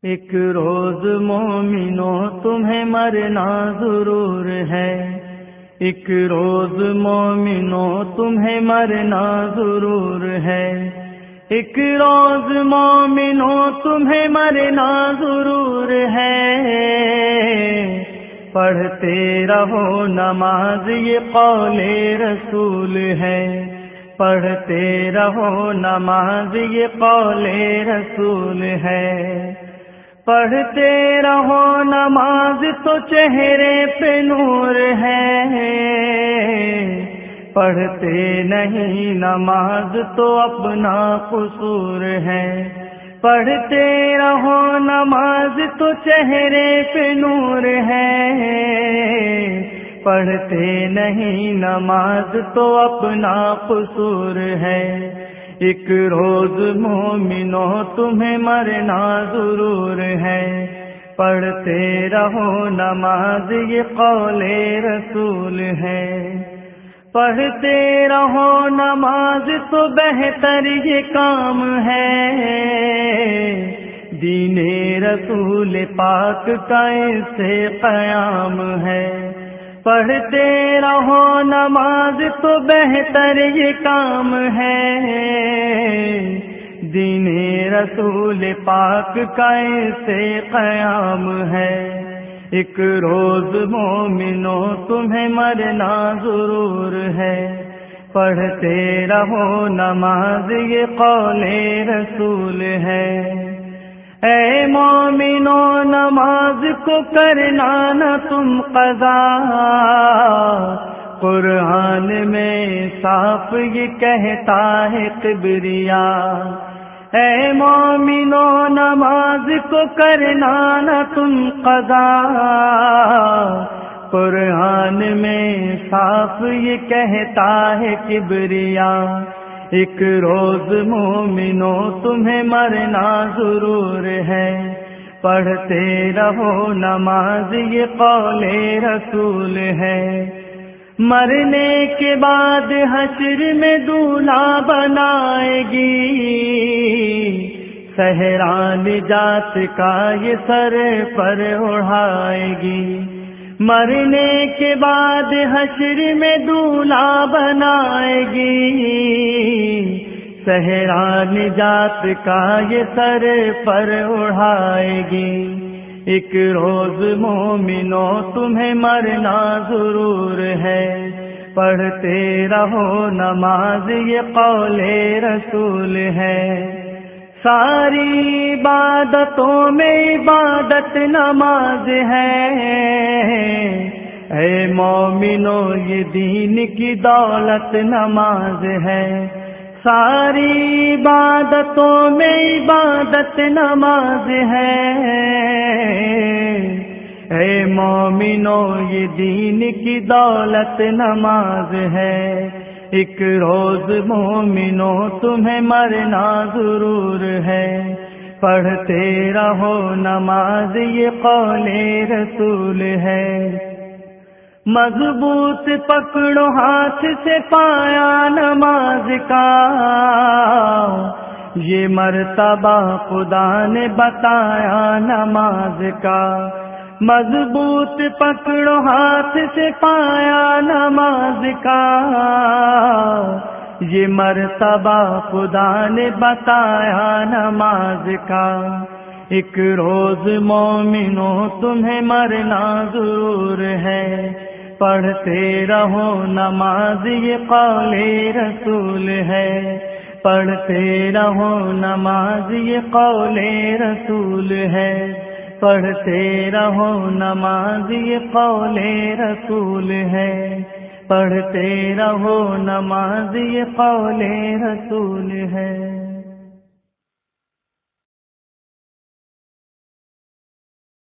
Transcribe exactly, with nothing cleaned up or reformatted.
ایک روز مومنو تمہیں مرنا ضرور ہے، ایک روز مومنو تمہیں مرنا ضرور ہے، ایک روز مومنو تمہیں مرنا ضرور ہے۔ پڑھتے رہو نماز یہ قول رسول ہے، پڑھتے رہو نماز یہ قول رسول ہے، پڑھتے رہو نماز تو چہرے پہ نور ہے، پڑھتے نہیں نماز تو اپنا قصور ہے، پڑھتے رہو نماز تو چہرے پہ نور ہے، پڑھتے نہیں نماز تو اپنا قصور ہے۔ ایک روز مومنو تمہیں مرنا ضرور ہے، پڑھتے رہو نماز یہ قول رسول ہے، پڑھتے رہو نماز تو بہتر یہ کام ہے، دین رسول پاک کا اسے قیام ہے، پڑھتے رہو نماز تو بہتر یہ کام ہے، دین رسول پاک کا اسے قیام ہے۔ ایک روز مومنو تمہیں مرنا ضرور ہے، پڑھتے رہو نماز یہ قول رسول ہے۔ اے مومنو نماز کو کرنا نہ تم قضا، قرآن میں صاف یہ کہتا ہے کبریا۔ اے مومنو نماز کو کرنا نہ تم قضا، قرآن میں صاف یہ کہتا ہے کبریا۔ ایک روز مومنو تمہیں مرنا ضرور ہے، پڑھتے رہو نماز یہ قول رسول ہے، مرنے کے بعد حشر میں دولہا بنائے گی، صحرا نجات کا یہ سر پر اڑھائے گی، مرنے کے بعد حشر میں دولہا بنائے گی، صحرا نجات کا یہ سر پر اڑھائے گی۔ ایک روز مومنو تمہیں مرنا ضرور ہے، پڑھتے رہو نماز یہ قول رسول ہے، ساری عبادتوں میں عبادت نماز ہے، اے مومنو یہ دین کی دولت نماز ہے، ساری عبادتوں میں عبادت نماز ہے، اے مومنو یہ دین کی دولت نماز ہے۔ ایک روز مومنو تمہیں مرنا ضرور ہے، پڑھتے رہو نماز یہ قول رسول ہے، مضبوط پکڑو ہاتھ سے پایا نماز کا، یہ مرتبہ خدا نے بتایا نماز کا، مضبوط پکڑو ہاتھ سے پایا نماز کا، یہ مرتبہ خدا نے بتایا نماز کا۔ ایک روز مومنو تمہیں مرنا ضرور ہے، پڑھتے رہو نماز یہ قول رسول ہے، پڑھتے رہو نماز یہ قول رسول ہے، پڑھتے رہو نماز یہ قول رسول ہے، پڑھتے رہو نماز یہ قول رسول ہے۔